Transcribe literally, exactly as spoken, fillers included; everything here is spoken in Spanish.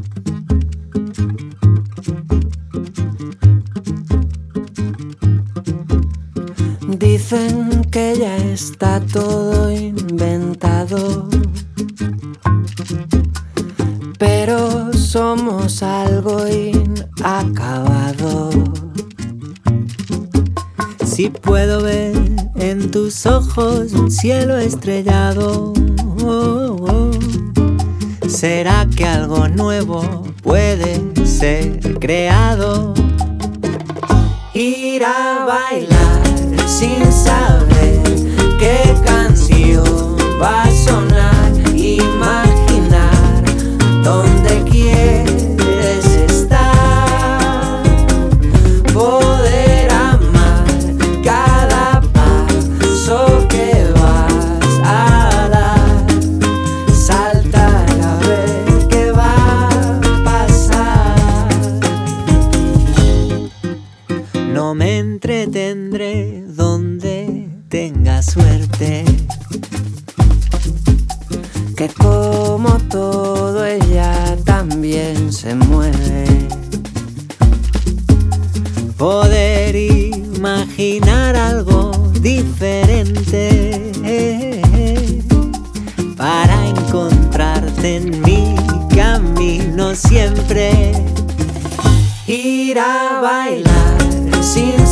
Dicen que ya está todo inventado, pero somos algo inacabado. Si puedo ver en tus ojos un cielo estrellado, oh, oh, ¿será que algo nuevo puede ser creado? Ir a bailar sin saber qué canción va a sonar, imaginar dónde quieres estar, poder amar cada paso que vas a dar, saltar a ver qué va a pasar. No me entretendré donde tenga suerte, que como todo ella también se mueve. Poder imaginar algo diferente para encontrarte en mi camino siempre. Ir a bailar sin